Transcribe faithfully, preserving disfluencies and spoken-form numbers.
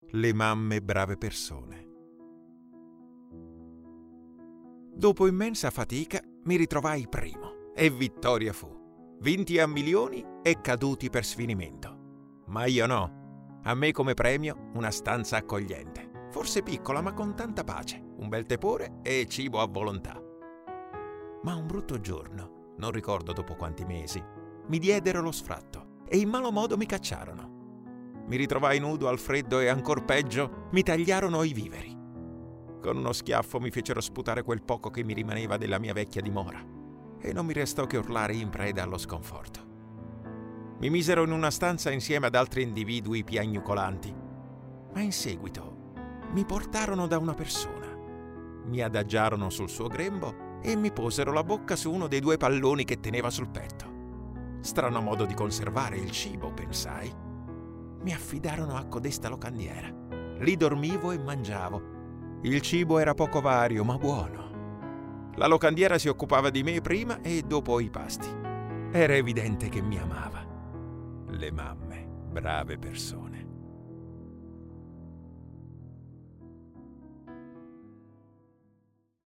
Le mamme brave persone. Dopo immensa fatica mi ritrovai primo e vittoria fu. Vinti a milioni e caduti per sfinimento. Ma io no. A me come premio una stanza accogliente. Forse piccola ma con tanta pace, un bel tepore e cibo a volontà. Ma un brutto giorno, non ricordo dopo quanti mesi, mi diedero lo sfratto e in malo modo mi cacciarono. Mi ritrovai nudo al freddo e ancor peggio mi tagliarono i viveri. Con uno schiaffo mi fecero sputare quel poco che mi rimaneva della mia vecchia dimora e non mi restò che urlare in preda allo sconforto. Mi misero in una stanza insieme ad altri individui piagnucolanti, ma in seguito mi portarono da una persona. Mi adagiarono sul suo grembo e mi posero la bocca su uno dei due palloni che teneva sul petto. Strano modo di conservare il cibo, pensai. Mi affidarono a codesta locandiera. Lì dormivo e mangiavo. Il cibo era poco vario, ma buono. La locandiera si occupava di me prima e dopo i pasti. Era evidente che mi amava. Le mamme, brave persone.